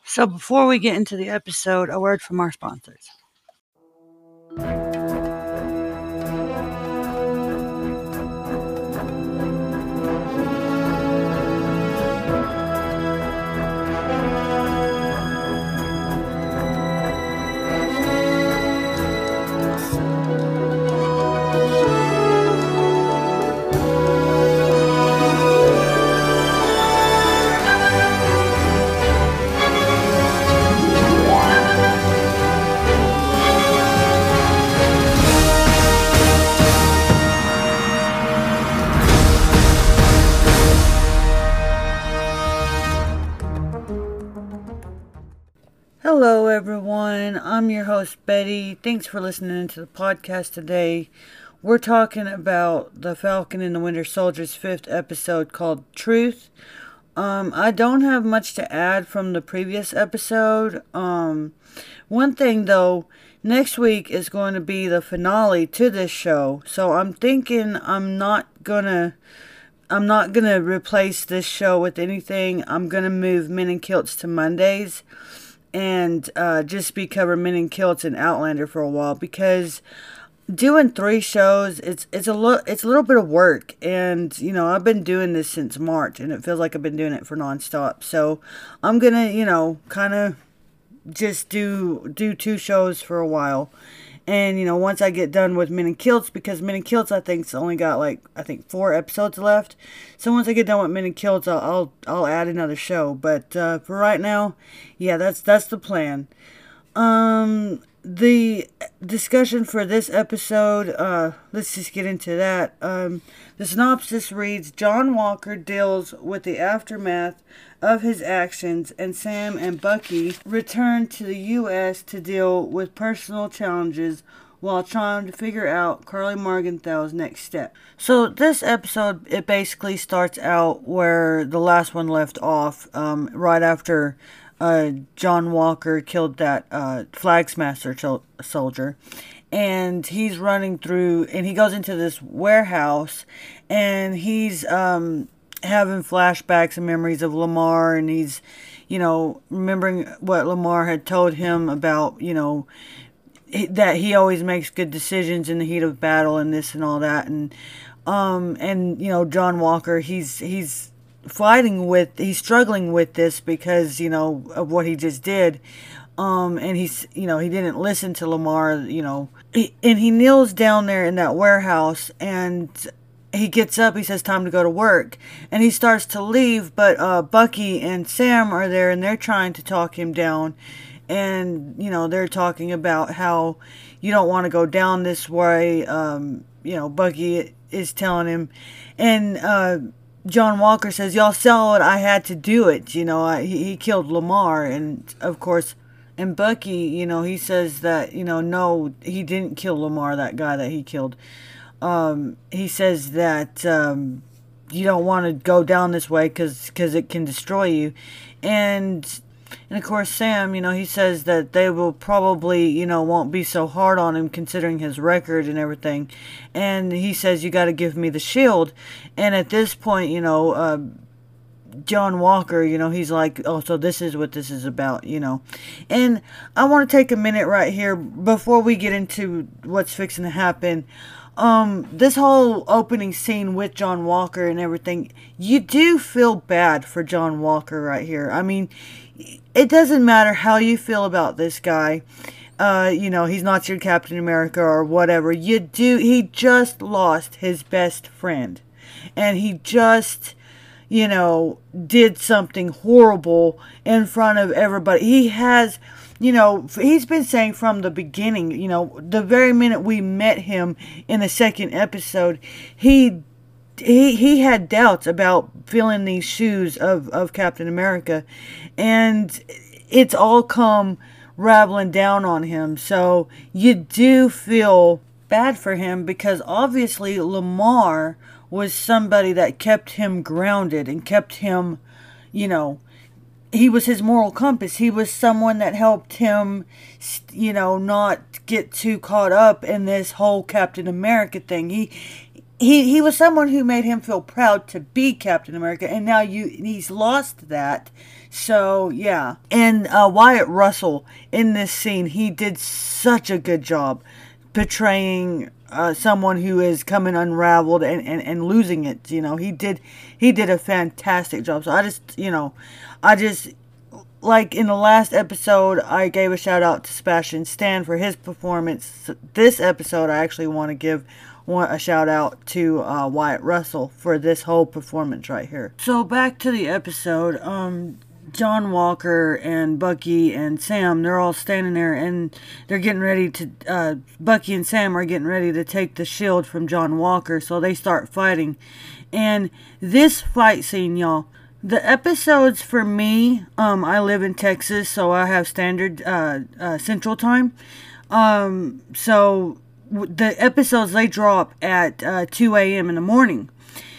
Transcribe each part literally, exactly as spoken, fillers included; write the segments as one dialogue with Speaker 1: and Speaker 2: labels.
Speaker 1: So before we get into the episode, a word from our sponsors. Hello, everyone. I'm your host, Betty. Thanks for listening to the podcast today. We're talking about The Falcon and the Winter Soldier's fifth episode called Truth. Um, I don't have much to add from the previous episode. Um, one thing, though, next week is going to be the finale to this show. So I'm thinking I'm not gonna... I'm not going to replace this show with anything. I'm going to move Men in Kilts to Mondays. And uh, just be covering Men in Kilts and Outlander for a while, because doing three shows, it's it's a little it's a little bit of work, and you know I've been doing this since March, and it feels like I've been doing it for nonstop. So I'm gonna you know kind of just do do two shows for a while, and you know once I get done with Men in Kilts, because Men in Kilts I think's only got like I think four episodes left. So once I get done with Men in Kilts, I'll I'll, I'll add another show. But uh, for right now, yeah, that's that's the plan. Um, the discussion for this episode, uh, let's just get into that. Um, the synopsis reads: John Walker deals with the aftermath of his actions, and Sam and Bucky return to the U S to deal with personal challenges while trying to figure out Carly Morgenthal's next step. So this episode, it basically starts out where the last one left off, um, right after uh, John Walker killed that uh, Flag Smasher cho- soldier. And he's running through, and he goes into this warehouse, and he's um, having flashbacks and memories of Lamar, and he's, you know, remembering what Lamar had told him about, you know, that he always makes good decisions in the heat of battle and this and all that. And, um, and, you know, John Walker, he's, he's fighting with, he's struggling with this because, you know, of what he just did. Um, and he's, you know, he didn't listen to Lamar, you know, he, and he kneels down there in that warehouse, and he gets up, he says time to go to work, and he starts to leave, but, uh, Bucky and Sam are there, and they're trying to talk him down. And, you know, they're talking about how you don't want to go down this way. Um, you know, Bucky is telling him. And uh, John Walker says, y'all saw it. I had to do it. You know, I, he, he killed Lamar. And, of course, and Bucky, you know, he says that, you know, no, he didn't kill Lamar, that guy that he killed. Um, he says that um, you don't want to go down this way because because it can destroy you. And... And of course, Sam, you know, he says that they will probably, you know, won't be so hard on him considering his record and everything. And he says, you got to give me the shield. And at this point, you know, uh, John Walker, you know, he's like, oh, so this is what this is about, you know. And I want to take a minute right here before we get into what's fixing to happen. Um, this whole opening scene with John Walker and everything, you do feel bad for John Walker right here. I mean, it doesn't matter how you feel about this guy. Uh, you know, he's not your Captain America or whatever. You do, he just lost his best friend. And he just, you know, did something horrible in front of everybody. He has... You know, he's been saying from the beginning, you know, the very minute we met him in the second episode, he he he had doubts about filling these shoes of, of Captain America. And it's all come rattling down on him. So you do feel bad for him, because obviously Lamar was somebody that kept him grounded and kept him, you know, he was his moral compass. He was someone that helped him, you know, not get too caught up in this whole Captain America thing. He he he was someone who made him feel proud to be Captain America, and now you he's lost that. So yeah, and uh, Wyatt Russell in this scene, he did such a good job portraying uh, someone who is coming unraveled and, and, and losing it. You know, he did he did a fantastic job. So I just you know, I just. Like in the last episode, I gave a shout out to Sebastian Stan for his performance. This episode, I actually want to give want a shout out to uh, Wyatt Russell for this whole performance right here. So back to the episode, um, John Walker and Bucky and Sam, they're all standing there and they're getting ready to, uh, Bucky and Sam are getting ready to take the shield from John Walker, so they start fighting. And this fight scene, y'all, the episodes for me, um, I live in Texas, so I have standard uh, uh, Central Time. Um, so w- the episodes, they drop at uh, two a.m. in the morning.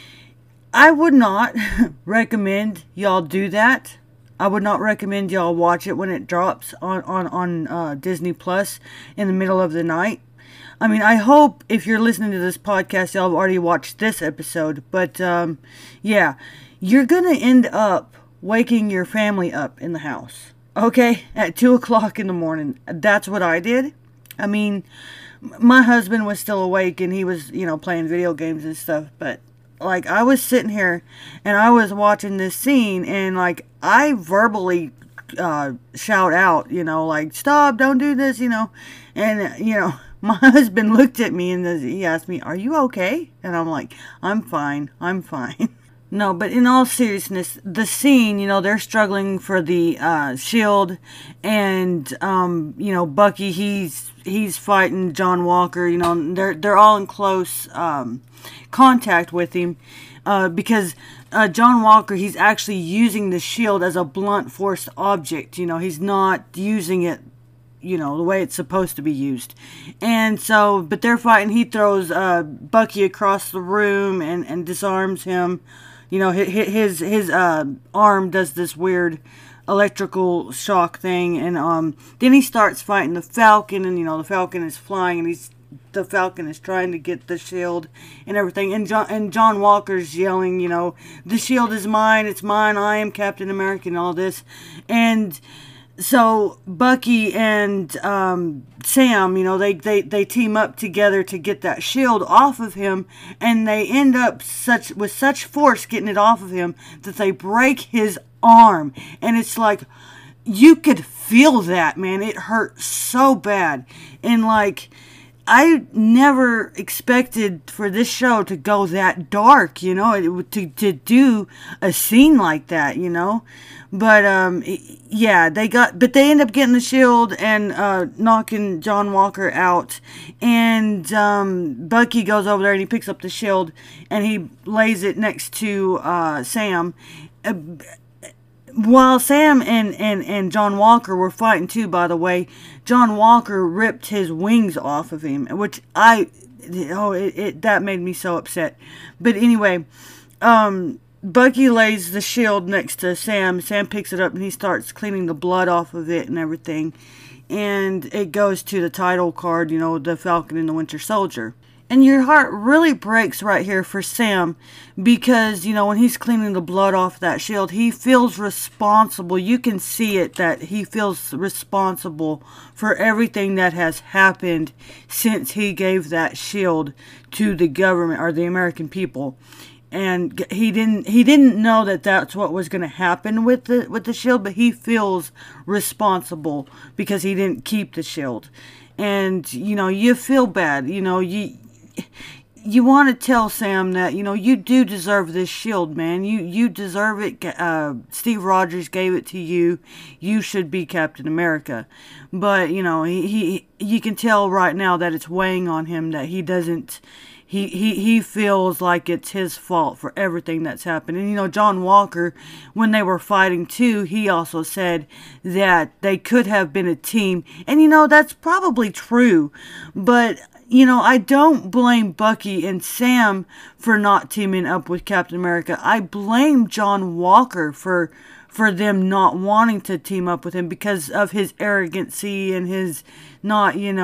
Speaker 1: I would not recommend y'all do that. I would not recommend y'all watch it when it drops on, on, on uh, Disney Plus in the middle of the night. I mean, I hope if you're listening to this podcast, y'all have already watched this episode. But, um, yeah. You're going to end up waking your family up in the house, okay, at two o'clock in the morning. That's what I did. I mean, my husband was still awake and he was, you know, playing video games and stuff. But, like, I was sitting here and I was watching this scene and, like, I verbally uh, shout out, you know, like, stop, don't do this, you know. And, you know, my husband looked at me and he asked me, are you okay? And I'm like, I'm fine, I'm fine. No, but in all seriousness, the scene, you know, they're struggling for the uh, shield, and um, you know, Bucky, he's he's fighting John Walker. You know, they're they're all in close um, contact with him uh, because uh, John Walker, he's actually using the shield as a blunt force object. You know, he's not using it, you know, the way it's supposed to be used. And so, but they're fighting. He throws uh, Bucky across the room and and disarms him. You know, his his, his uh, arm does this weird electrical shock thing, and um, then he starts fighting the Falcon, and you know the Falcon is flying, and he's the Falcon is trying to get the shield and everything, and John and John Walker's yelling, you know, the shield is mine, it's mine, I am Captain America, and all this, and so Bucky and um, Sam, you know, they, they, they team up together to get that shield off of him, and they end up such with such force getting it off of him that they break his arm. And it's like, you could feel that, man. It hurt so bad. And like, I never expected for this show to go that dark, you know, it, to, to do a scene like that, you know. But, um, yeah, they got, but they end up getting the shield and, uh, knocking John Walker out. And, um, Bucky goes over there and he picks up the shield and he lays it next to, uh, Sam. Uh, while Sam and, and, and John Walker were fighting too, by the way, John Walker ripped his wings off of him, which I, oh, it, it that made me so upset. But anyway, um, Bucky lays the shield next to Sam. Sam picks it up and he starts cleaning the blood off of it and everything. And it goes to the title card, you know, the Falcon and the Winter Soldier. And your heart really breaks right here for Sam because, you know, when he's cleaning the blood off that shield, he feels responsible. You can see it that he feels responsible for everything that has happened since he gave that shield to the government or the American people. And he didn't he didn't know that that's what was going to happen with the with the shield, but he feels responsible because he didn't keep the shield. And, you know, you feel bad. You know, you you want to tell Sam that, you know, you do deserve this shield, man. You you deserve it. Uh, Steve Rogers gave it to you. You should be Captain America. But, you know, he, he you can tell right now that it's weighing on him that he doesn't... He, he, he feels like it's his fault for everything that's happened. And, you know, John Walker, when they were fighting too, he also said that they could have been a team. And, you know, that's probably true. But, you know, I don't blame Bucky and Sam for not teaming up with Captain America. I blame John Walker for for them not wanting to team up with him because of his arrogancy and his not, you know,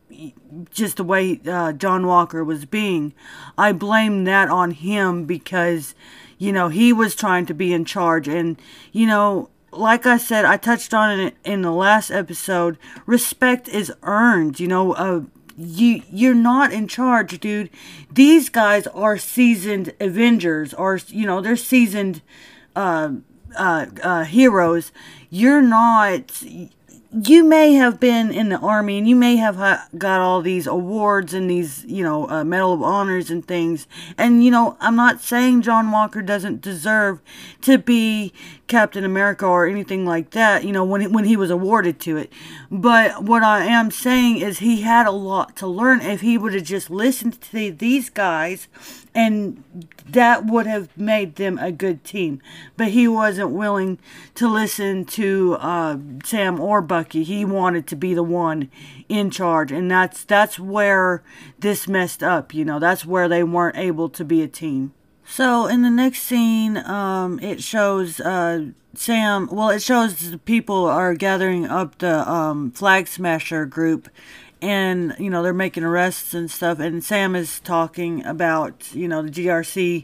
Speaker 1: just the way uh, John Walker was being. I blame that on him because, you know, he was trying to be in charge. And, you know, like I said, I touched on it in the last episode, respect is earned. You know, uh, you, you're not in charge, dude. These guys are seasoned Avengers, or, you know, they're seasoned uh, uh, uh, heroes. You're not... You may have been in the army and you may have ha- got all these awards and these, you know, uh, Medal of Honors and things. And, you know, I'm not saying John Walker doesn't deserve to be Captain America or anything like that, you know, when, it, when he was awarded to it. But what I am saying is he had a lot to learn if he would have just listened to these guys, and that would have made them a good team. But he wasn't willing to listen to uh, Sam or Bucky. He wanted to be the one in charge, and that's that's where this messed up. You know, that's where they weren't able to be a team. So in the next scene, um, it shows uh, Sam. Well, it shows the people are gathering up the um, Flag Smasher group. And, you know, they're making arrests and stuff. And Sam is talking about, you know, the G R C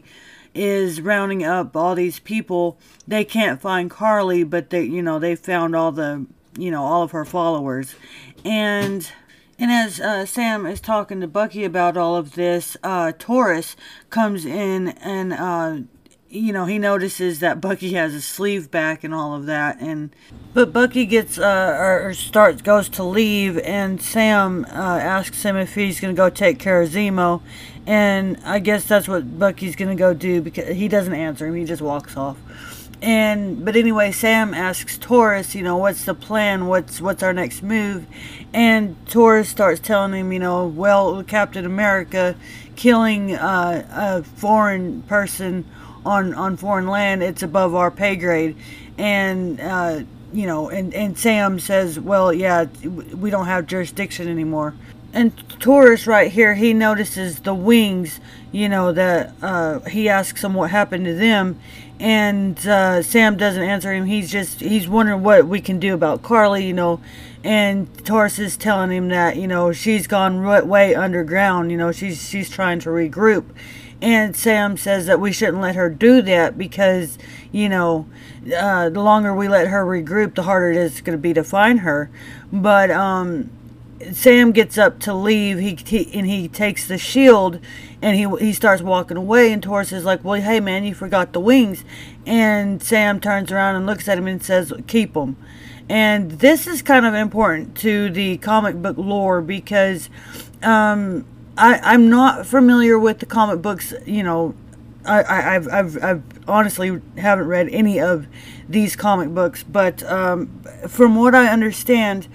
Speaker 1: is rounding up all these people. They can't find Carly, but they, you know, they found all the, you know, all of her followers. And, and as uh, Sam is talking to Bucky about all of this, uh, Taurus comes in and, uh, you know, he notices that Bucky has his sleeve back and all of that, and but Bucky gets uh or, or starts goes to leave, and Sam uh, asks him if he's gonna go take care of Zemo, and I guess that's what Bucky's gonna go do because he doesn't answer him. He just walks off. And but anyway, Sam asks Taurus, you know, what's the plan? What's what's our next move? And Taurus starts telling him, you know, well, Captain America killing uh, a foreign person on on foreign land, it's above our pay grade. And uh you know and and Sam says, well, yeah, we don't have jurisdiction anymore. And Taurus right here, he notices the wings, you know, that uh he asks him what happened to them, and uh Sam doesn't answer him. He's just he's wondering what we can do about Carly, you know. And Taurus is telling him that, you know, she's gone way underground, you know, she's she's trying to regroup. And Sam says that we shouldn't let her do that because, you know, uh, the longer we let her regroup, the harder it is going to be to find her. But um, Sam gets up to leave, he, he and he takes the shield, and he he starts walking away. And Taurus is like, well, hey, man, you forgot the wings. And Sam turns around and looks at him and says, keep them. And this is kind of important to the comic book lore because... Um, I, I'm not familiar with the comic books, you know. I, I, I've, I've, I've honestly haven't read any of these comic books, but um, from what I understand,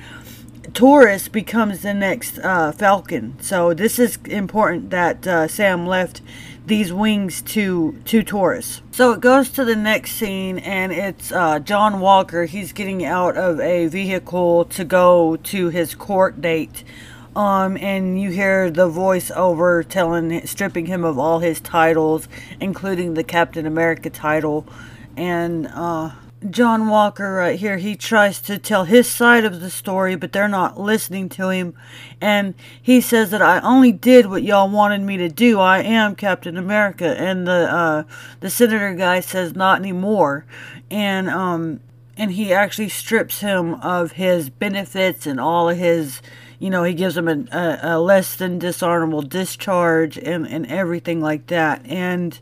Speaker 1: Taurus becomes the next uh, Falcon. So this is important that uh, Sam left these wings to to Taurus. So it goes to the next scene, and it's uh, John Walker. He's getting out of a vehicle to go to his court date. Um, and you hear the voiceover telling, stripping him of all his titles, including the Captain America title. And, uh, John Walker right here, he tries to tell his side of the story, but they're not listening to him. And he says that I only did what y'all wanted me to do. I am Captain America. And the, uh, the senator guy says not anymore. And, um, and he actually strips him of his benefits and all of his... You know, he gives them a, a, a less than dishonorable discharge and, and everything like that. And,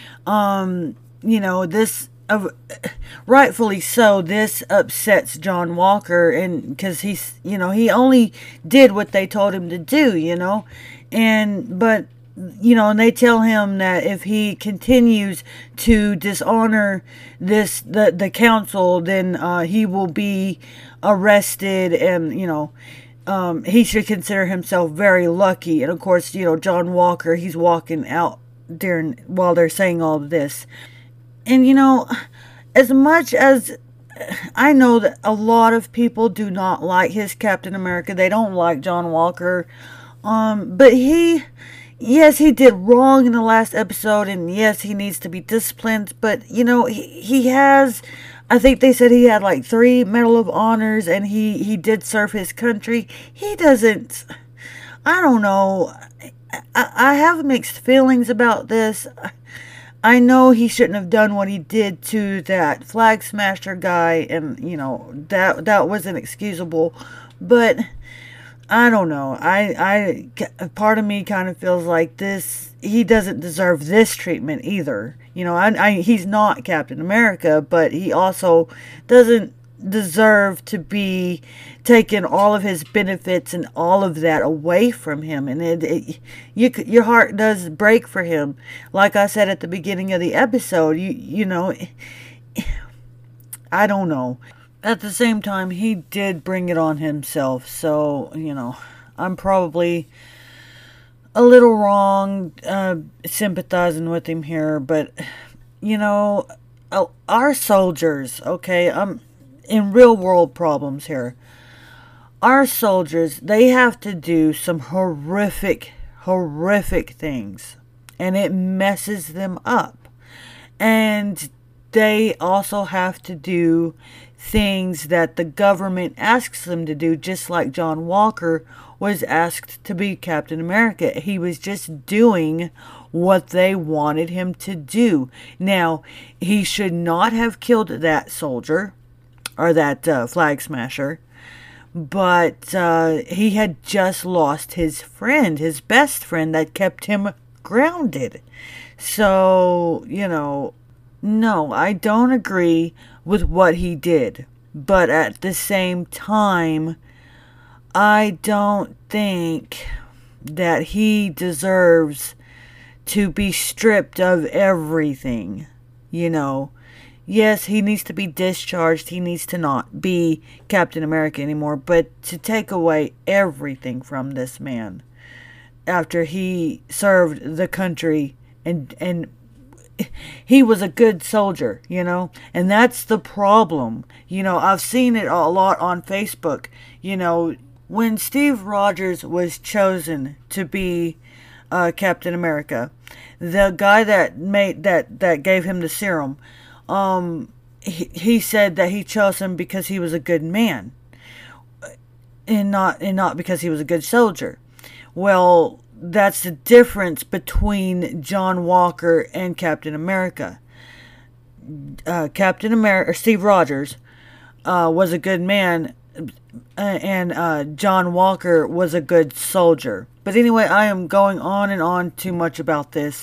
Speaker 1: um, you know, this, uh, rightfully so, this upsets John Walker. And because he's, you know, he only did what they told him to do, you know. And, but, you know, and they tell him that if he continues to dishonor this, the, the council, then uh, he will be arrested and, you know... Um, he should consider himself very lucky. And of course, you know, John Walker, he's walking out during while they're saying all of this. And, you know, as much as I know that a lot of people do not like his Captain America, they don't like John Walker. Um, but he, yes, he did wrong in the last episode, and yes, he needs to be disciplined. But, you know, he, he has... I think they said he had like three Medal of Honors, and he, he did serve his country. He doesn't... I don't know. I, I have mixed feelings about this. I know he shouldn't have done what he did to that flag smasher guy, and you know that that was inexcusable. But I don't know. I I part of me kind of feels like this. He doesn't deserve this treatment either. You know, I, I he's not Captain America, but he also doesn't deserve to be taking all of his benefits and all of that away from him. And it, it you your heart does break for him. Like I said at the beginning of the episode, you you know, I don't know. At the same time, he did bring it on himself. So, you know, I'm probably a little wrong uh, sympathizing with him here. But, you know, our soldiers, okay, I'm in real world problems here. Our soldiers, they have to do some horrific, horrific things. And it messes them up. And they also have to do things that the government asks them to do, just like John Walker was asked to be Captain America. He was just doing what they wanted him to do. Now, he should not have killed that soldier, or that uh, flag smasher, but uh, he had just lost his friend, his best friend that kept him grounded. So, you know, no, I don't agree with what he did. But at the same time, I don't think that he deserves to be stripped of everything. You know, yes, he needs to be discharged. He needs to not be Captain America anymore. But to take away everything from this man after he served the country and and he was a good soldier, you know, and that's the problem. You know, I've seen it a lot on Facebook. You know, when Steve Rogers was chosen to be uh, Captain America, the guy that made that that gave him the serum, um, he, he said that he chose him because he was a good man, and not and not because he was a good soldier. Well, that's the difference between John Walker and Captain America. Uh, Captain America, or Steve Rogers, uh, was a good man, and uh, John Walker was a good soldier. But anyway, I am going on and on too much about this.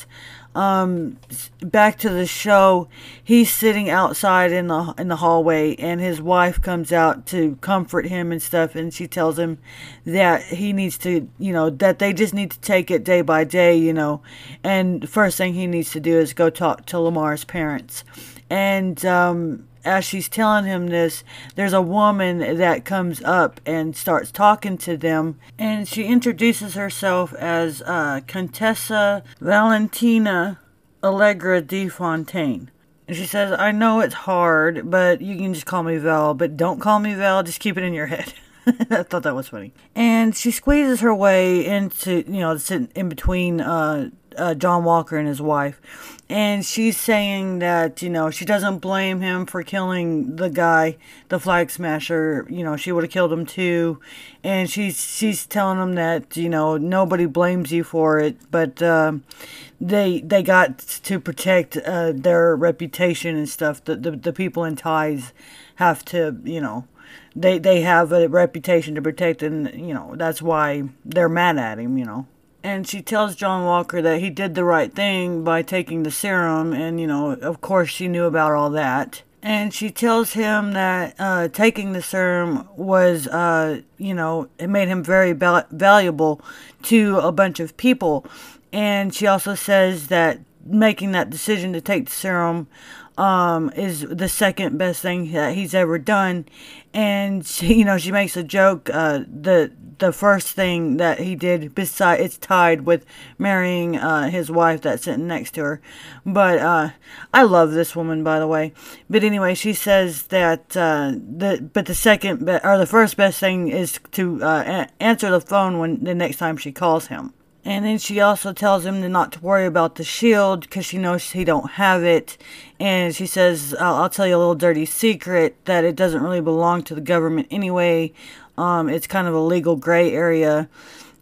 Speaker 1: Um, back to the show. He's sitting outside in the in the hallway, and his wife comes out to comfort him and stuff, and she tells him that he needs to, you know, that they just need to take it day by day, you know, and the first thing he needs to do is go talk to Lamar's parents. And um, as she's telling him this, there's a woman that comes up and starts talking to them, and she introduces herself as uh, Contessa Valentina Allegra de Fontaine. And she says, I know it's hard, but you can just call me Val, but don't call me Val, just keep it in your head. I thought that was funny. And she squeezes her way into, you know, sitting in between uh, uh, John Walker and his wife. And she's saying that, you know, she doesn't blame him for killing the guy, the flag smasher. You know, she would have killed him too. And she's she's telling him that, you know, nobody blames you for it, but um, they they got to protect uh, their reputation and stuff. The, the the people in ties have to, you know, they they have a reputation to protect, and you know that's why they're mad at him, you know. And she tells John Walker that he did the right thing by taking the serum, and, you know, of course she knew about all that. And she tells him that uh, taking the serum was, uh, you know, it made him very val- valuable to a bunch of people. And she also says that making that decision to take the serum um, is the second best thing that he's ever done. And, she, you know, she makes a joke, uh, the the first thing that he did, beside, it's tied with marrying uh, his wife that's sitting next to her. But uh, I love this woman, by the way. But anyway, she says that uh, the but the second be- or the first best thing is to uh, a- answer the phone when the next time she calls him. And then she also tells him to not to worry about the shield because she knows he don't have it. And she says, I'll, I'll tell you a little dirty secret, that it doesn't really belong to the government anyway. Um, it's kind of a legal gray area.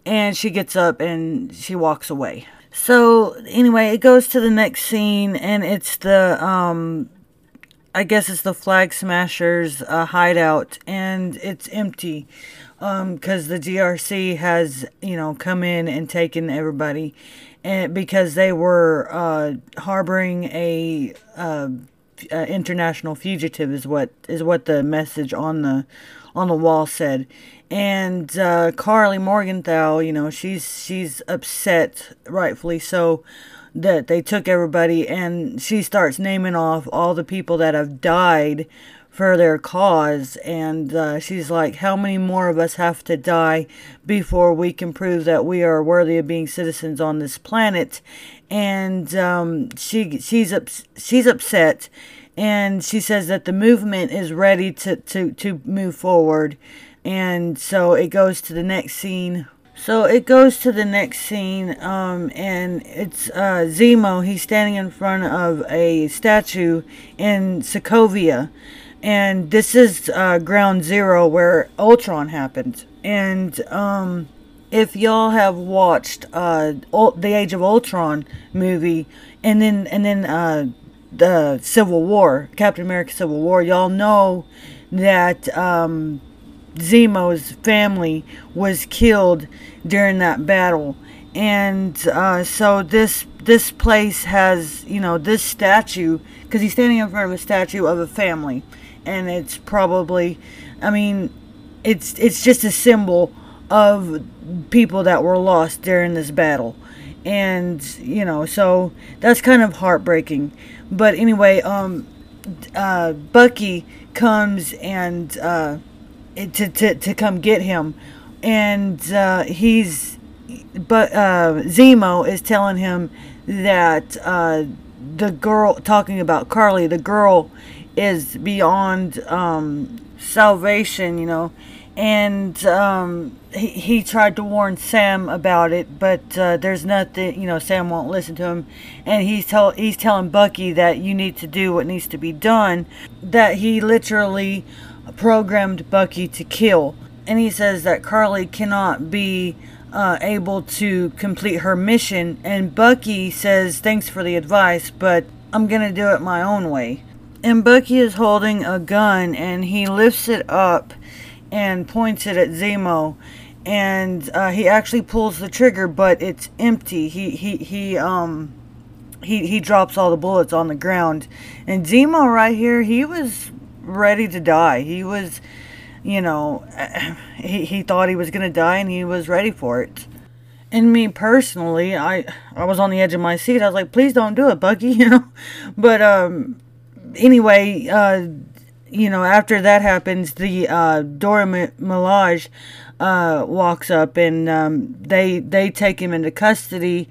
Speaker 1: And she gets up and she walks away. So anyway, it goes to the next scene, and it's the, um, I guess it's the Flag Smashers uh, hideout, and it's empty because um, the G R C has, you know, come in and taken everybody, and because they were uh, harboring a uh, uh, international fugitive is what is what the message on the on the wall said. And uh, Karli Morgenthau, you know, she's she's upset, rightfully so, that they took everybody, and she starts naming off all the people that have died for their cause, and uh, she's like, how many more of us have to die before we can prove that we are worthy of being citizens on this planet? And um, she she's ups- she's upset, and she says that the movement is ready to, to, to move forward. And so it goes to the next scene. So it goes to the next scene, um, and it's uh, Zemo. He's standing in front of a statue in Sokovia. And this is uh, Ground Zero, where Ultron happened. And um, if y'all have watched uh, the Age of Ultron movie, and then and then uh, the Civil War, Captain America Civil War, y'all know that um, Zemo's family was killed during that battle. And uh, so this this place has, you know, this statue, because he's standing in front of a statue of a family. And it's probably, I mean, it's it's just a symbol of people that were lost during this battle. And, you know, so that's kind of heartbreaking. But anyway, um, uh, Bucky comes and uh, to, to, to come get him. And uh, he's, but uh, Zemo is telling him that uh, the girl, talking about Karli, the girl is beyond um, salvation, you know, and um, he, he tried to warn Sam about it, but uh, there's nothing, you know, Sam won't listen to him, and he's, tell, he's telling Bucky that you need to do what needs to be done, that he literally programmed Bucky to kill, and he says that Karli cannot be uh, able to complete her mission, and Bucky says, thanks for the advice, but I'm gonna do it my own way. And Bucky is holding a gun, and he lifts it up and points it at Zemo, and uh, he actually pulls the trigger, but it's empty. He he he um he he drops all the bullets on the ground, and Zemo right here, he was ready to die. He was, you know, he he thought he was gonna die, and he was ready for it. And me personally, I I was on the edge of my seat. I was like, please don't do it, Bucky, you know, but um. Anyway, uh, you know, after that happens, the uh, Dora Milaje uh, walks up, and um, they they take him into custody,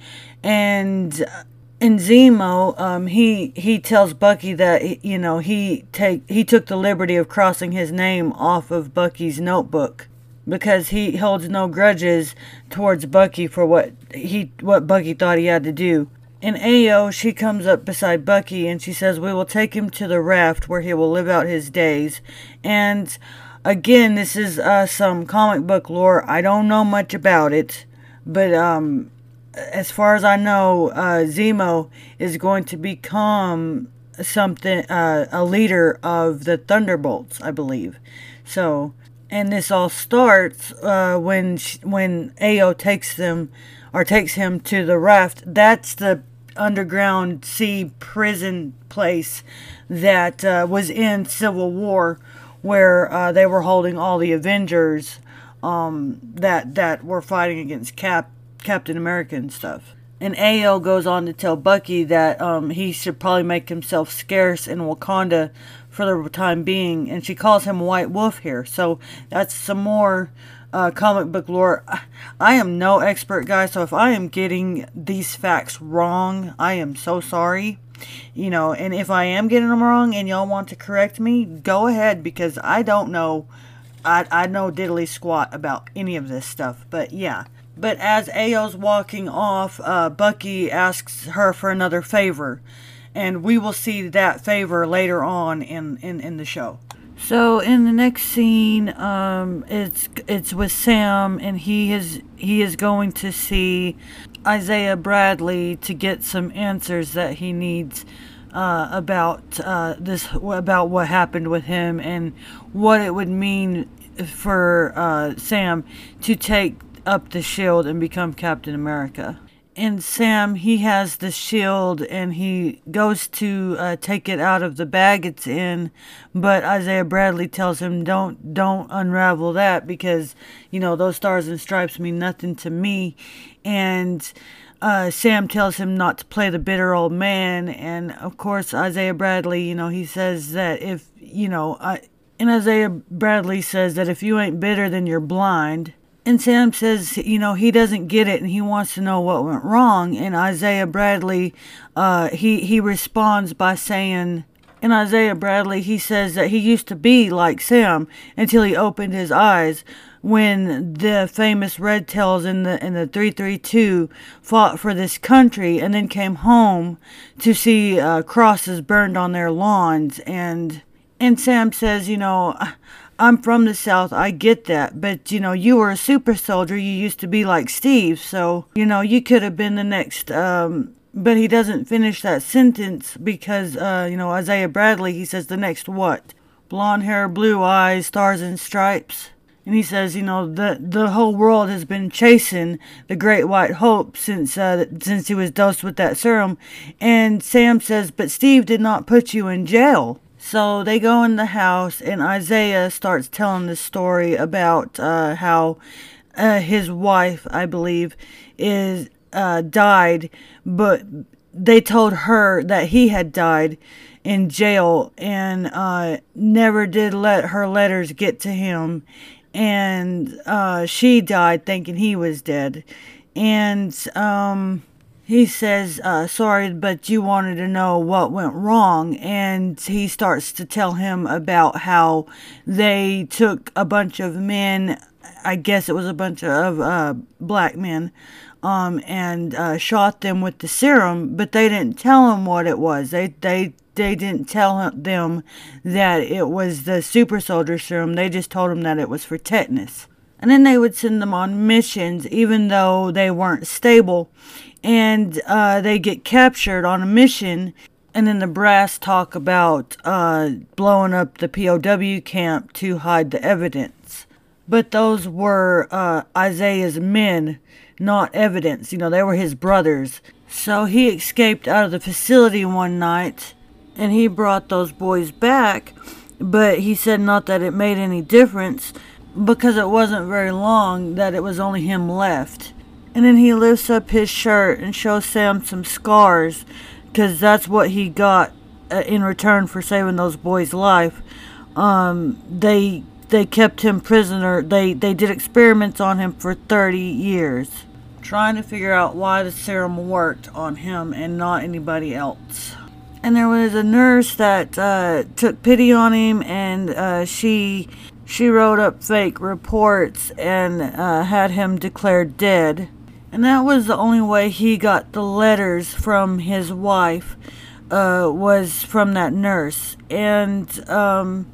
Speaker 1: and in Zemo, um, he he tells Bucky that, you know, he take he took the liberty of crossing his name off of Bucky's notebook, because he holds no grudges towards Bucky for what he what Bucky thought he had to do. And Ayo, she comes up beside Bucky, and she says, we will take him to the raft where he will live out his days. And again, this is uh, some comic book lore. I don't know much about it, but um, as far as I know, uh, Zemo is going to become something, uh, a leader of the Thunderbolts, I believe. So, and this all starts uh, when she, when Ayo takes them, or takes him to the raft. That's the underground sea prison place that uh, was in Civil War, where uh, they were holding all the Avengers um, that that were fighting against Cap Captain America and stuff. And Ayo goes on to tell Bucky that um, he should probably make himself scarce in Wakanda for the time being, and she calls him White Wolf here. So that's some more Uh, comic book lore. I am no expert, guys, so if I am getting these facts wrong, I am so sorry. You know, and if I am getting them wrong and y'all want to correct me, go ahead, because I don't know, I, I know diddly squat about any of this stuff, but yeah. But as Ayo's walking off, uh, Bucky asks her for another favor, and we will see that favor later on in, in, in the show. So in the next scene, um, it's it's with Sam, and he is he is going to see Isaiah Bradley to get some answers that he needs uh, about uh, this about what happened with him and what it would mean for uh, Sam to take up the shield and become Captain America. And Sam, he has the shield, and he goes to uh, take it out of the bag it's in, but Isaiah Bradley tells him, don't don't unravel that, because, you know, those stars and stripes mean nothing to me. And uh, Sam tells him not to play the bitter old man, and of course Isaiah Bradley, you know, he says that if, you know, I, and Isaiah Bradley says that if you ain't bitter, then you're blind. And Sam says, you know, he doesn't get it and he wants to know what went wrong. And Isaiah Bradley, uh, he, he responds by saying, and Isaiah Bradley, he says that he used to be like Sam until he opened his eyes when the famous Red Tails in the, in the three three two fought for this country and then came home to see uh, crosses burned on their lawns. And, and Sam says, you know, I'm from the South, I get that, but, you know, you were a super soldier, you used to be like Steve, so, you know, you could have been the next, um, but he doesn't finish that sentence because, uh, you know, Isaiah Bradley, he says the next what? Blonde hair, blue eyes, stars and stripes. And he says, you know, the the whole world has been chasing the Great White Hope since uh, since he was dosed with that serum. And Sam says, but Steve did not put you in jail. So they go in the house, and Isaiah starts telling the story about uh, how uh, his wife, I believe, is uh, died, but they told her that he had died in jail and uh, never did let her letters get to him. And uh, she died thinking he was dead. And um, he says, uh, sorry, but you wanted to know what went wrong. And he starts to tell him about how they took a bunch of men, I guess it was a bunch of uh, black men, um, and uh, shot them with the serum, but they didn't tell him what it was. They, they, they didn't tell them that it was the super soldier serum. They just told him that it was for tetanus. And then they would send them on missions, even though they weren't stable. And uh, they get captured on a mission. And then the brass talk about uh, blowing up the P O W camp to hide the evidence. But those were uh, Isaiah's men, not evidence. You know, they were his brothers. So he escaped out of the facility one night, and he brought those boys back. But he said not that it made any difference, because it wasn't very long that it was only him left. And then he lifts up his shirt and shows Sam some scars, because that's what he got uh, in return for saving those boys' life. Um, they they kept him prisoner. They, they did experiments on him for thirty years, trying to figure out why the serum worked on him and not anybody else. And there was a nurse that uh, took pity on him, and uh, she... She wrote up fake reports and uh, had him declared dead. And that was the only way he got the letters from his wife, uh, was from that nurse. And um,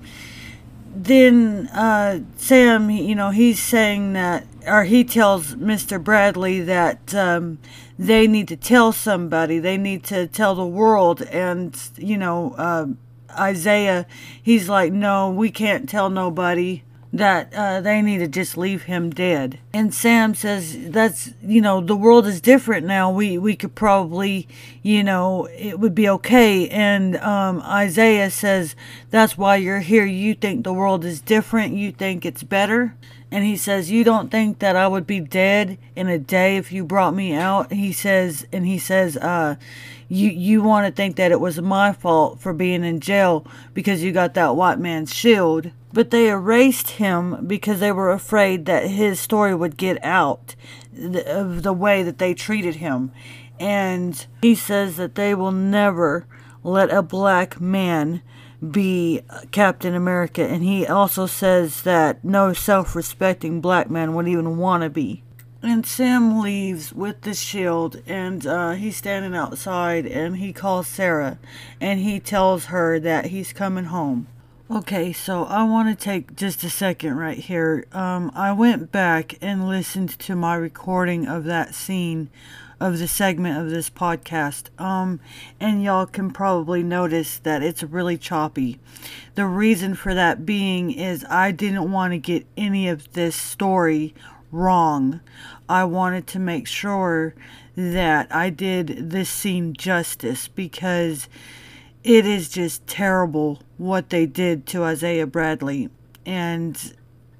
Speaker 1: then uh, Sam, you know, he's saying that, or he tells Mister Bradley that um, they need to tell somebody. They need to tell the world. And, you know... Uh, Isaiah, he's like, no, we can't tell nobody, that uh, they need to just leave him dead. And Sam says, that's, you know, the world is different now. We we could probably, you know, it would be okay. And um, Isaiah says, that's why you're here. You think the world is different. You think it's better. And he says, you don't think that I would be dead in a day if you brought me out? He says, and he says, uh, you, you want to think that it was my fault for being in jail because you got that white man's shield. But they erased him because they were afraid that his story would get out of the way that they treated him. And he says that they will never let a black man be Captain America, and he also says that no self-respecting black man would even want to be. And Sam leaves with the shield, and uh, he's standing outside, and he calls Sarah, and he tells her that he's coming home. Okay, so I want to take just a second right here. Um, I went back and listened to my recording of that scene of the segment of this podcast. Um, and y'all can probably notice that it's really choppy. The reason for that being is I didn't want to get any of this story wrong. I wanted to make sure that I did this scene justice, because it is just terrible what they did to Isaiah Bradley. And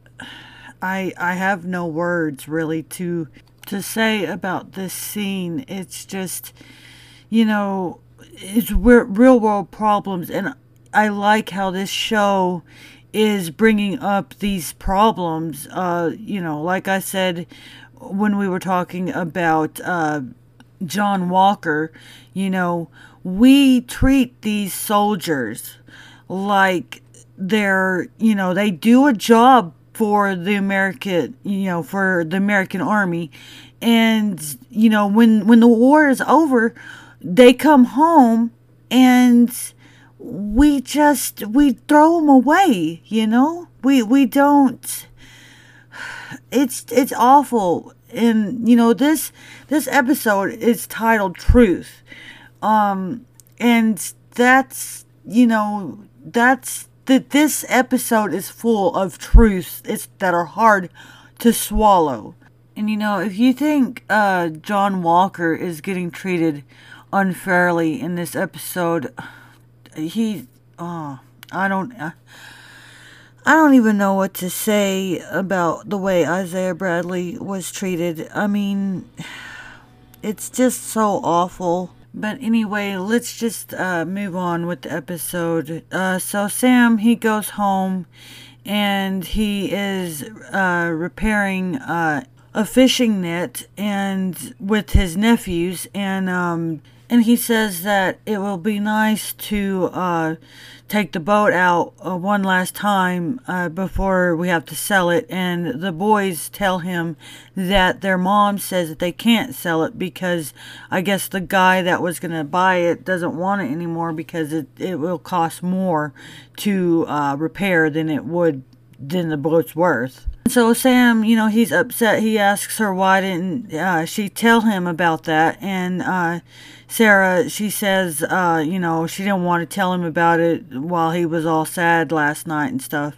Speaker 1: I I have no words really to to say about this scene. It's just, you know, it's real world problems, and I like how this show is bringing up these problems. Uh, you know, like I said when we were talking about uh, John Walker, you know, we treat these soldiers like they're, you know, they do a job for the American, you know, for the American army. And, you know, when, when the war is over, they come home and we just, we throw them away, you know, we, we don't, it's, it's awful. And, you know, this, this episode is titled Truth. Um, and that's, you know, that's, that this episode is full of truths it's, that are hard to swallow. And, you know, if you think, uh, John Walker is getting treated unfairly in this episode, he, oh, I don't, I, I don't even know what to say about the way Isaiah Bradley was treated. I mean, it's just so awful. But anyway, let's just uh, move on with the episode. Uh, so Sam, he goes home and he is uh, repairing uh, a fishing net and with his nephews, and um, and he says that it will be nice to uh, take the boat out uh, one last time uh, before we have to sell it. And the boys tell him that their mom says that they can't sell it because I guess the guy that was going to buy it doesn't want it anymore because it, it will cost more to uh, repair than it would than the boat's worth. So Sam, you know, he's upset. He asks her why didn't uh, she tell him about that, and uh, Sarah, she says, uh, you know, she didn't want to tell him about it while he was all sad last night and stuff.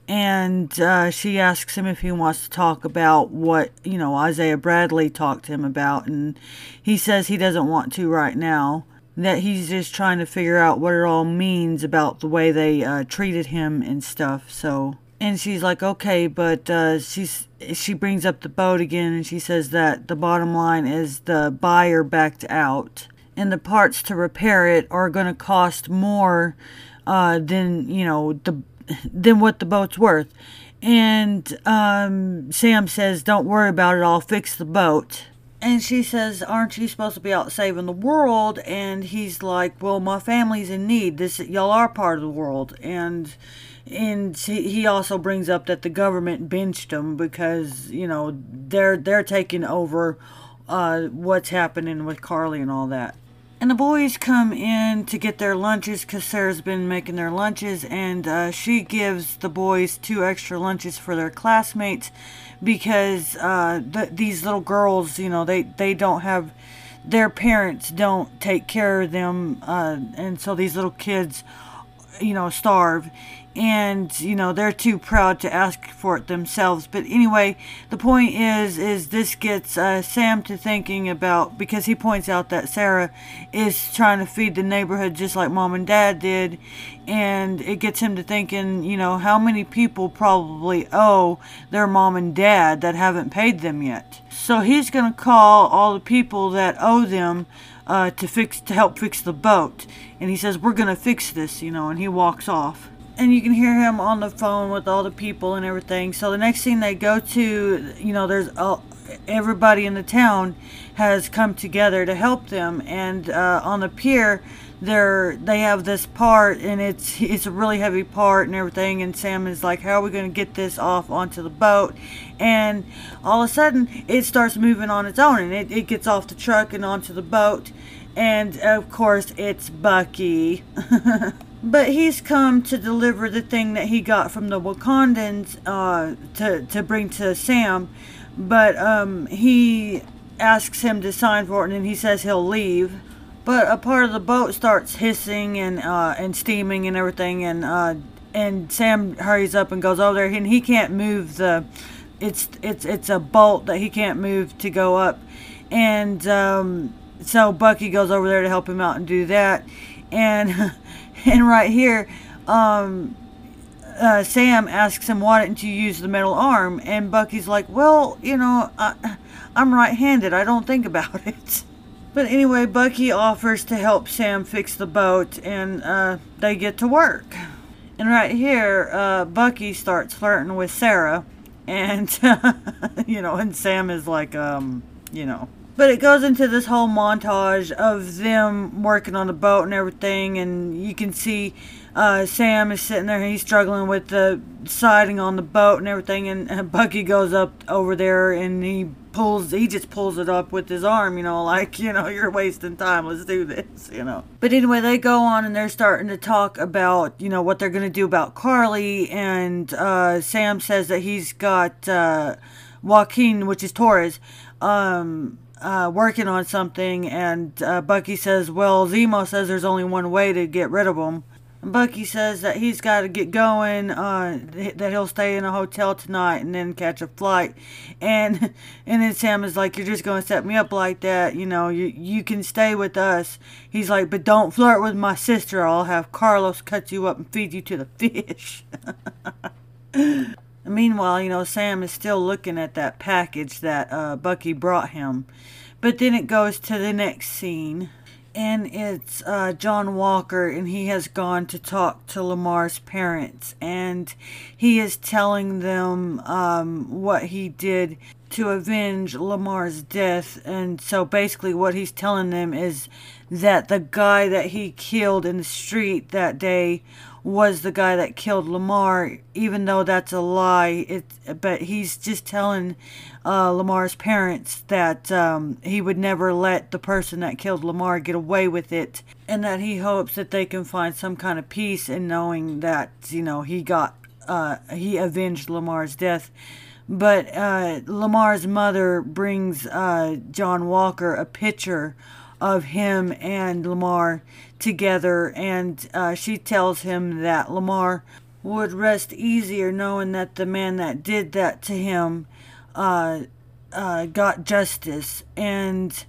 Speaker 1: And uh, she asks him if he wants to talk about what, you know, Isaiah Bradley talked to him about, and he says he doesn't want to right now, that he's just trying to figure out what it all means about the way they uh, treated him and stuff. So, and she's like, okay, but uh, she's she brings up the boat again, and she says that the bottom line is the buyer backed out, and the parts to repair it are going to cost more uh, than, you know, the than what the boat's worth. And um, Sam says, don't worry about it, I'll fix the boat. And she says, aren't you supposed to be out saving the world? And he's like, well, my family's in need. This, y'all are part of the world. And and he also brings up that the government benched them because, you know, they're they're taking over uh, what's happening with Carly and all that. And the boys come in to get their lunches because Sarah's been making their lunches, and uh, she gives the boys two extra lunches for their classmates because uh, th these little girls, you know, they, they don't have, their parents don't take care of them, uh, and so these little kids, you know, starve. And, you know, they're too proud to ask for it themselves. But anyway, the point is, is this gets uh, Sam to thinking about, because he points out that Sarah is trying to feed the neighborhood just like mom and dad did. And it gets him to thinking, you know, how many people probably owe their mom and dad that haven't paid them yet. So he's going to call all the people that owe them uh, to fix, to help fix the boat. And he says, we're going to fix this, you know, and he walks off. And you can hear him on the phone with all the people and everything. So the next thing they go to, you know, there's uh, everybody in the town has come together to help them. And uh, on the pier, they're they have this part, and it's it's a really heavy part and everything. And Sam is like, how are we going to get this off onto the boat? And all of a sudden, it starts moving on its own, and it, it gets off the truck and onto the boat. And of course, it's Bucky. But he's come to deliver the thing that he got from the Wakandans uh, to, to bring to Sam. But um, he asks him to sign for it, and then he says he'll leave. But a part of the boat starts hissing and uh, and steaming and everything, and uh, and Sam hurries up and goes over there, and he can't move the. It's it's it's a bolt that he can't move to go up, and um, so Bucky goes over there to help him out and do that, and and right here, um, uh, Sam asks him why didn't you use the metal arm, and Bucky's like, well, you know, I, I'm right-handed, I don't think about it. But anyway, Bucky offers to help Sam fix the boat, and uh, they get to work. And right here, uh, Bucky starts flirting with Sarah, and, you know, and Sam is like, um, you know. But it goes into this whole montage of them working on the boat and everything, and you can see uh, Sam is sitting there and he's struggling with the siding on the boat and everything, and, and Bucky goes up over there and he pulls, he just pulls it up with his arm, you know, like, you know, you're wasting time, let's do this, you know. But anyway, they go on and they're starting to talk about, you know, what they're going to do about Carly, and uh, Sam says that he's got uh, Joaquin, which is Torres, um... Uh, working on something, and uh, Bucky says, well, Zemo says there's only one way to get rid of him. And Bucky says that he's got to get going, uh, that he'll stay in a hotel tonight and then catch a flight. And and then Sam is like, you're just going to set me up like that, you know, you, you can stay with us. He's like, but don't flirt with my sister, I'll have Carlos cut you up and feed you to the fish. Meanwhile, you know, Sam is still looking at that package that uh, Bucky brought him. But then it goes to the next scene, and it's uh, John Walker, and he has gone to talk to Lamar's parents, and he is telling them um, what he did to avenge Lamar's death. And so basically what he's telling them is that the guy that he killed in the street that day was the guy that killed Lamar, even though that's a lie. It, but he's just telling uh, Lamar's parents that um, he would never let the person that killed Lamar get away with it, and that he hopes that they can find some kind of peace in knowing that, you know, he got, uh, he avenged Lamar's death. But uh, Lamar's mother brings uh, John Walker a picture of him and Lamar together, and uh, she tells him that Lamar would rest easier knowing that the man that did that to him uh, uh, got justice. And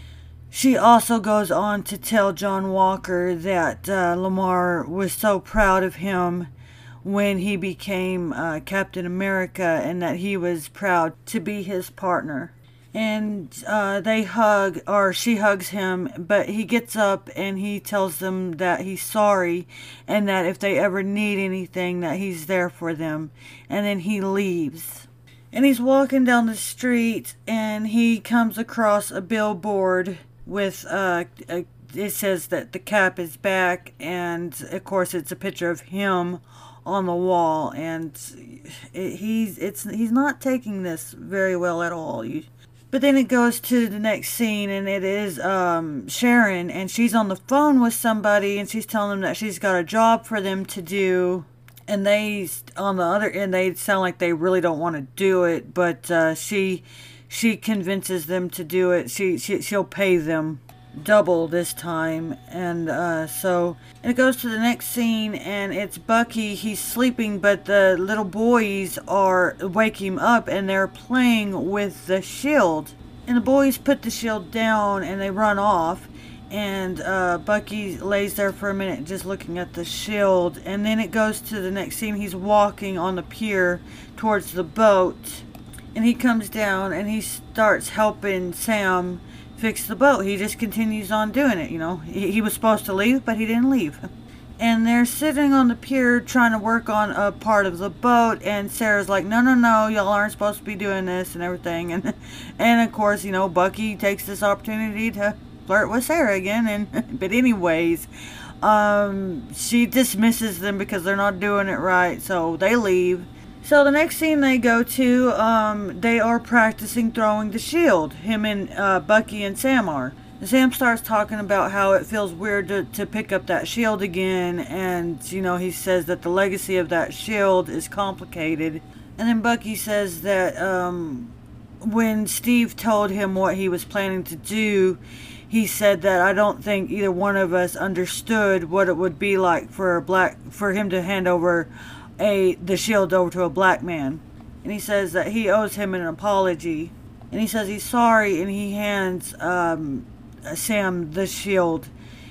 Speaker 1: she also goes on to tell John Walker that uh, Lamar was so proud of him when he became uh, Captain America, and that he was proud to be his partner. And uh, they hug, or she hugs him, but he gets up and he tells them that he's sorry, and that if they ever need anything, that he's there for them. And then he leaves. And he's walking down the street, and he comes across a billboard with, uh, a, it says that the Cap is back, and of course it's a picture of him on the wall, and it, he's it's he's not taking this very well at all. You, But then it goes to the next scene, and it is um, Sharon, and she's on the phone with somebody, and she's telling them that she's got a job for them to do. And they, on the other end, they sound like they really don't want to do it, but uh, she she convinces them to do it. She, she, she'll pay them double this time. And uh, so and it goes to the next scene, and it's Bucky. He's sleeping, but the little boys are wake him up, and they're playing with the shield. And the boys put the shield down and they run off, and uh, Bucky lays there for a minute just looking at the shield. And then it goes to the next scene. He's walking on the pier towards the boat, and he comes down and he starts helping Sam fix the boat. He just continues on doing it, you know. He, he was supposed to leave, but he didn't leave. And they're sitting on the pier trying to work on a part of the boat, and Sarah's like, no, no, no, y'all aren't supposed to be doing this and everything. And and of course, you know, Bucky takes this opportunity to flirt with Sarah again. And but anyways, um, she dismisses them because they're not doing it right, so they leave. So the next scene they go to, um, they are practicing throwing the shield. Him and uh, Bucky and Sam are. Sam starts talking about how it feels weird to, to pick up that shield again, and, you know, he says that the legacy of that shield is complicated. And then Bucky says that um, when Steve told him what he was planning to do, he said that I don't think either one of us understood what it would be like for a black for him to hand over a the shield over to a black man. And he says that he owes him an apology. And he says he's sorry, and he hands um, Sam the shield.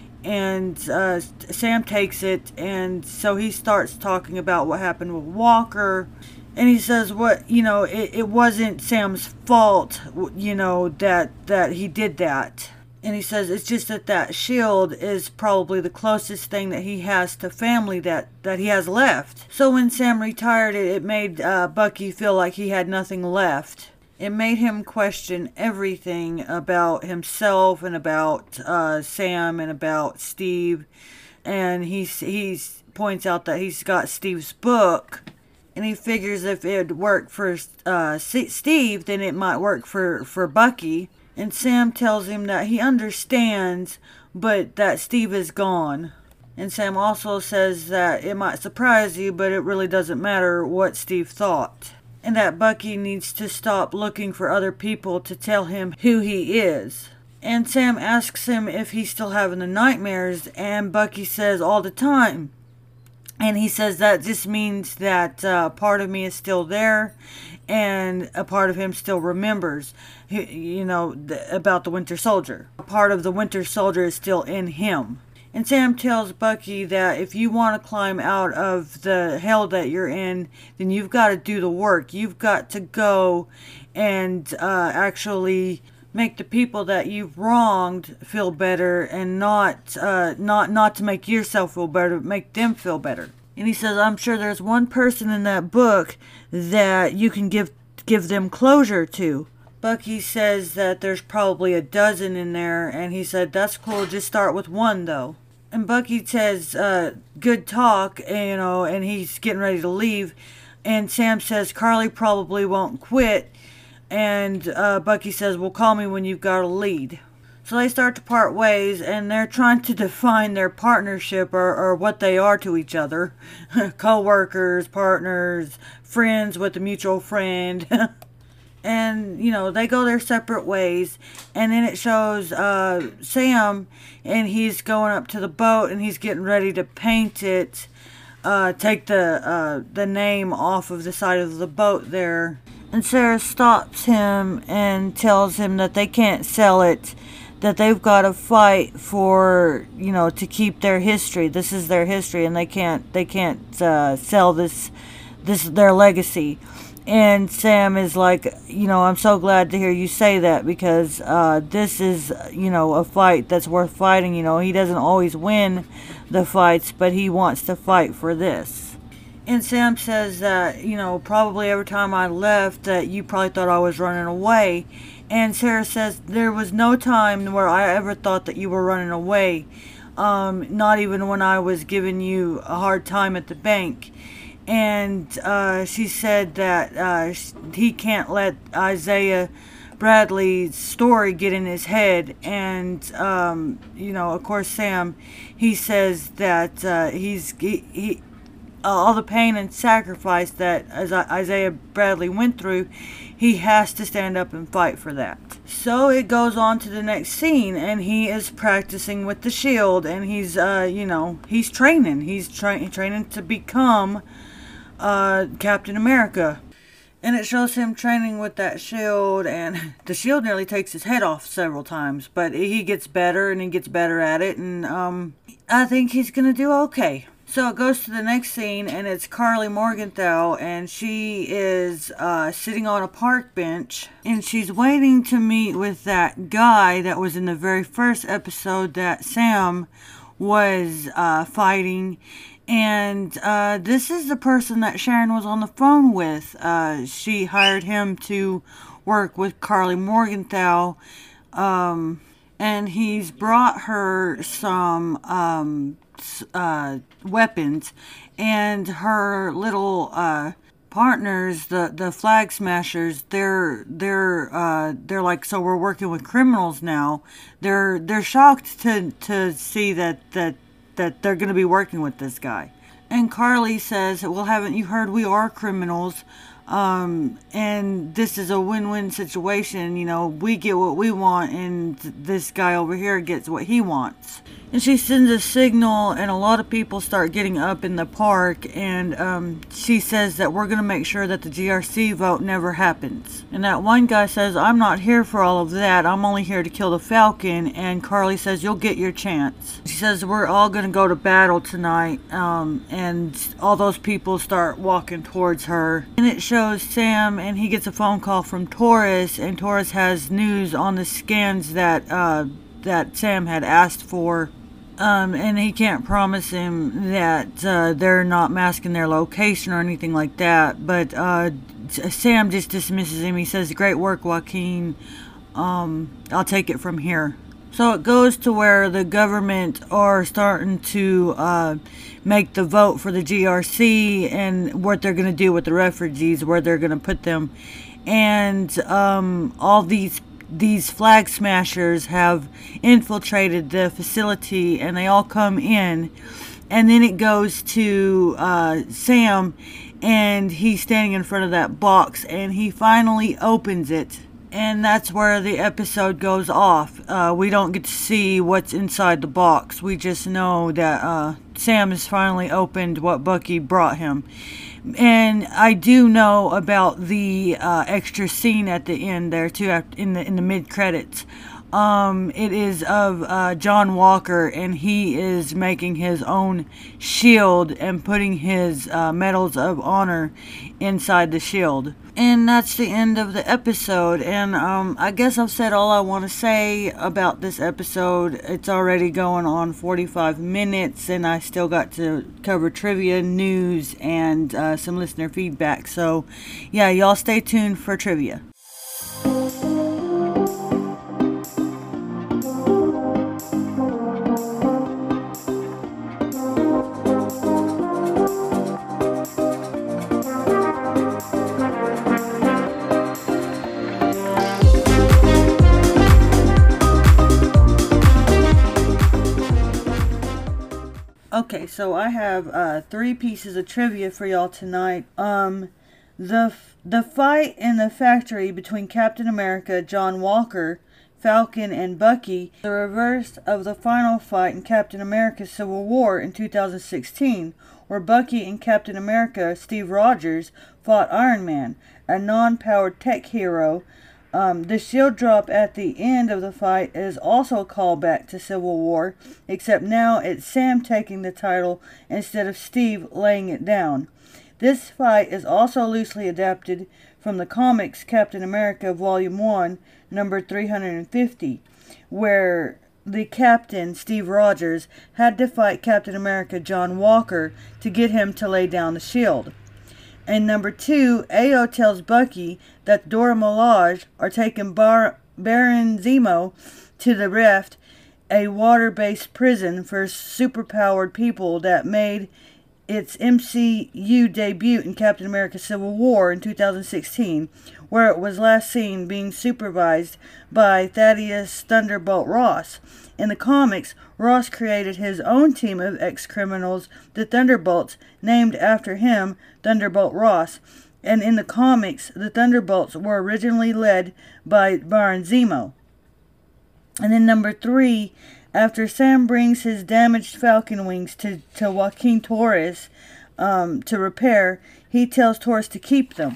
Speaker 1: And uh, Sam takes it, and so he starts talking about what happened with Walker. And he says, what, you know, it, it wasn't Sam's fault, you know, that, that he did that. And he says it's just that that shield is probably the closest thing that he has to family that, that he has left. So when Sam retired, it, it made uh, Bucky feel like he had nothing left. It made him question everything about himself and about uh, Sam and about Steve. And he he's points out that he's got Steve's book. And he figures if it worked for uh, Steve, then it might work for, for Bucky. And Sam tells him that he understands, but that Steve is gone. And Sam also says that it might surprise you, but it really doesn't matter what Steve thought. And that Bucky needs to stop looking for other people to tell him who he is. And Sam asks him if he's still having the nightmares, and Bucky says all the time. And he says that just means that uh, part of me is still there, and a part of him still remembers, you know, th- about the Winter Soldier. A part of the Winter Soldier is still in him. And Sam tells Bucky that if you want to climb out of the hell that you're in, then you've got to do the work. You've got to go and uh, actually make the people that you've wronged feel better, and not uh, not not to make yourself feel better, but make them feel better. And he says, I'm sure there's one person in that book that you can give give them closure to. Bucky says that there's probably a dozen in there, and he said, that's cool, just start with one, though. And Bucky says, uh, good talk, you know, and he's getting ready to leave. And Sam says, Carly probably won't quit. And uh, Bucky says, well, call me when you've got a lead. So they start to part ways, and they're trying to define their partnership, or, or what they are to each other. Co-workers, partners, friends with a mutual friend. And, you know, they go their separate ways. And then it shows uh, Sam, and he's going up to the boat, and he's getting ready to paint it. Uh, take the uh, the name off of the side of the boat there. And Sarah stops him and tells him that they can't sell it. That they've got to fight for, you know, to keep their history. This is their history, and they can't they can't uh, sell this this their legacy. And Sam is like, you know, I'm so glad to hear you say that, because uh, this is, you know, a fight that's worth fighting. You know, he doesn't always win the fights, but he wants to fight for this. And Sam says that, you know, probably every time I left that you probably thought I was running away. And Sarah says there was no time where I ever thought that you were running away. Um, not even when I was giving you a hard time at the bank. And uh, she said that uh, he can't let Isaiah Bradley's story get in his head. And, um, you know, of course, Sam, he says that uh, he's he, he all the pain and sacrifice that Isaiah Bradley went through, he has to stand up and fight for that. So it goes on to the next scene, and he is practicing with the shield, and he's, uh, you know, he's training. He's tra- training to become uh, Captain America. And it shows him training with that shield, and the shield nearly takes his head off several times, but he gets better, and he gets better at it, and um, I think he's going to do okay. So it goes to the next scene, and it's Carly Morgenthau, and she is uh, sitting on a park bench, and she's waiting to meet with that guy that was in the very first episode that Sam was uh, fighting. And uh, this is the person that Sharon was on the phone with. Uh, she hired him to work with Carly Morgenthau, um, and he's brought her some um, uh, weapons, and her little uh, partners, the the flag smashers, they're they're uh, they're like, so we're working with criminals now. They're they're shocked to to see that that that they're going to be working with this guy. And Carly says, well, haven't you heard we are criminals? Um, and this is a win-win situation. You know, we get what we want, and this guy over here gets what he wants. And she sends a signal, and a lot of people start getting up in the park, and um, she says that we're going to make sure that the G R C vote never happens. And that one guy says, I'm not here for all of that. I'm only here to kill the Falcon. And Carly says, you'll get your chance. She says, we're all going to go to battle tonight. Um, and all those people start walking towards her. And it shows Sam, and he gets a phone call from Taurus, and Taurus has news on the scans that, uh, that Sam had asked for. Um, and he can't promise him that uh, they're not masking their location or anything like that. But uh, Sam just dismisses him. He says, great work, Joaquin. Um, I'll take it from here. So it goes to where the government are starting to uh, make the vote for the G R C and what they're going to do with the refugees, where they're going to put them. And um, all these These flag smashers have infiltrated the facility, and they all come in. And then it goes to uh, Sam, and he's standing in front of that box, and he finally opens it. And that's where the episode goes off. Uh, we don't get to see what's inside the box. We just know that uh, Sam has finally opened what Bucky brought him. And I do know about the uh, extra scene at the end there too, in the in the mid credits. Um, it is of uh, John Walker, and he is making his own shield and putting his uh, medals of honor inside the shield. And that's the end of the episode. And um, I guess I've said all I want to say about this episode. It's already going on forty-five minutes, and I still got to cover trivia, news, and uh, some listener feedback. So, yeah, y'all stay tuned for trivia. Okay, so I have uh, three pieces of trivia for y'all tonight. Um, the the fight in the factory between Captain America, John Walker, Falcon, and Bucky, the reverse of the final fight in Captain America Civil War in two thousand sixteen, where Bucky and Captain America, Steve Rogers, fought Iron Man, a non-powered tech hero. Um, the shield drop at the end of the fight is also a callback to Civil War, except now it's Sam taking the title instead of Steve laying it down. This fight is also loosely adapted from the comics Captain America Volume one, number three hundred fifty, where the Captain, Steve Rogers, had to fight Captain America John Walker to get him to lay down the shield. And number two, Ayo tells Bucky that Dora Milaje are taking Bar Baron Zemo to the Rift, a water-based prison for superpowered people that made its M C U debut in Captain America Civil War in two thousand sixteen, where it was last seen being supervised by Thaddeus Thunderbolt Ross. In the comics, Ross created his own team of ex-criminals, the Thunderbolts, named after him, Thunderbolt Ross. And in the comics, the Thunderbolts were originally led by Baron Zemo. And then number three, after Sam brings his damaged Falcon wings to, to Joaquin Torres um, to repair, he tells Torres to keep them.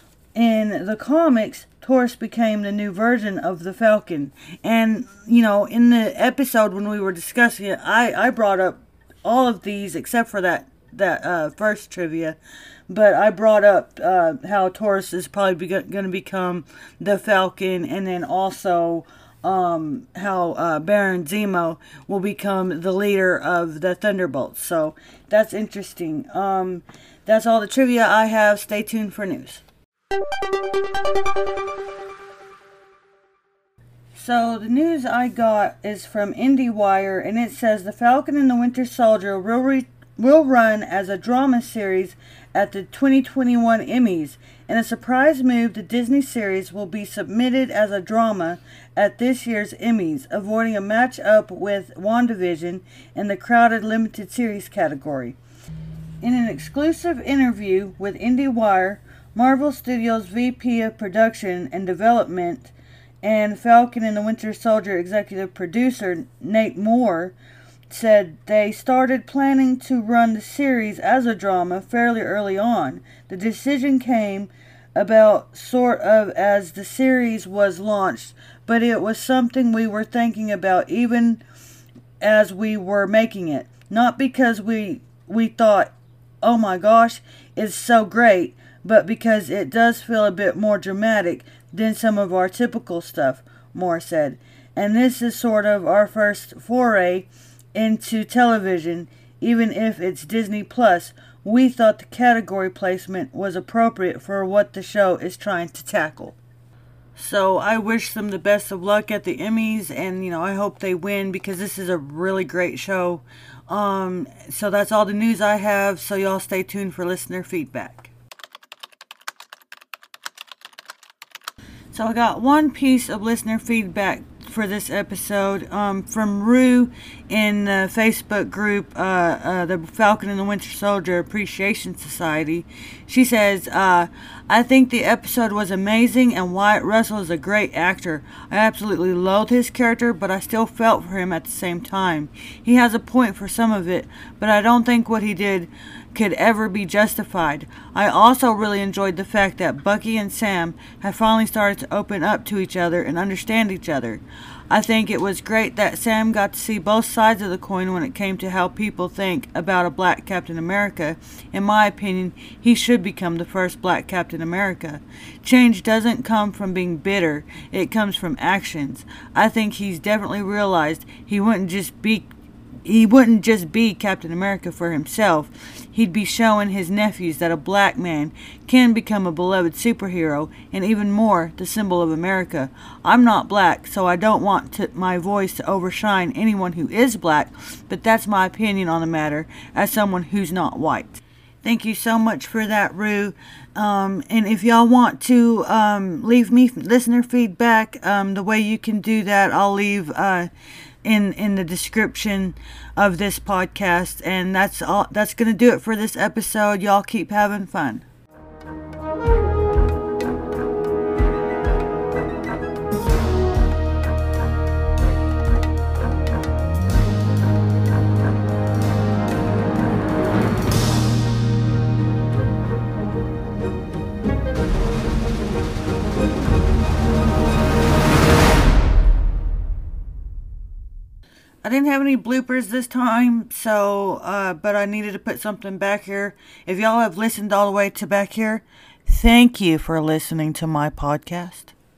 Speaker 1: In the comics, Taurus became the new version of the Falcon. And, you know, in the episode when we were discussing it, I, I brought up all of these except for that, that uh, first trivia. But I brought up uh, how Taurus is probably going to become the Falcon, and then also um, how uh, Baron Zemo will become the leader of the Thunderbolts. So that's interesting. Um, that's all the trivia I have. Stay tuned for news. So the news I got is from IndieWire, and it says the Falcon and the Winter Soldier will, re will run as a drama series at the twenty twenty-one Emmys. In a surprise move, the Disney series will be submitted as a drama at this year's Emmys, avoiding a match-up with WandaVision in the crowded limited series category. In an exclusive interview with IndieWire, Marvel Studios V P of Production and Development and Falcon and the Winter Soldier executive producer Nate Moore said they started planning to run the series as a drama fairly early on. The decision came about sort of as the series was launched, but it was something we were thinking about even as we were making it. Not because we we thought, oh my gosh, it's so great, but because it does feel a bit more dramatic than some of our typical stuff, Moore said. And this is sort of our first foray into television. Even if it's Disney Plus, we thought the category placement was appropriate for what the show is trying to tackle. So I wish them the best of luck at the Emmys, and you know, I hope they win because this is a really great show. Um, so that's all the news I have, so y'all stay tuned for listener feedback. So I got one piece of listener feedback for this episode um, from Rue in the Facebook group, uh, uh, the Falcon and the Winter Soldier Appreciation Society. She says, uh, I think the episode was amazing and Wyatt Russell is a great actor. I absolutely loathe his character, but I still felt for him at the same time. He has a point for some of it, but I don't think what he did could ever be justified. I also really enjoyed the fact that Bucky and Sam have finally started to open up to each other and understand each other. I think it was great that Sam got to see both sides of the coin when it came to how people think about a black Captain America. In my opinion, he should become the first black Captain America. Change doesn't come from being bitter, it comes from actions. I think he's definitely realized he wouldn't just be He wouldn't just be Captain America for himself. He'd be showing his nephews that a black man can become a beloved superhero and even more, the symbol of America. I'm not black, so I don't want to, my voice to overshine anyone who is black, but that's my opinion on the matter as someone who's not white. Thank you so much for that, Rue. Um, and if y'all want to um, leave me listener feedback, um, the way you can do that, I'll leave uh, in in the description of this podcast. And that's all. That's gonna do it for this episode. Y'all keep having fun. I didn't have any bloopers this time, so, uh, but I needed to put something back here. If y'all have listened all the way to back here, thank you for listening to my podcast.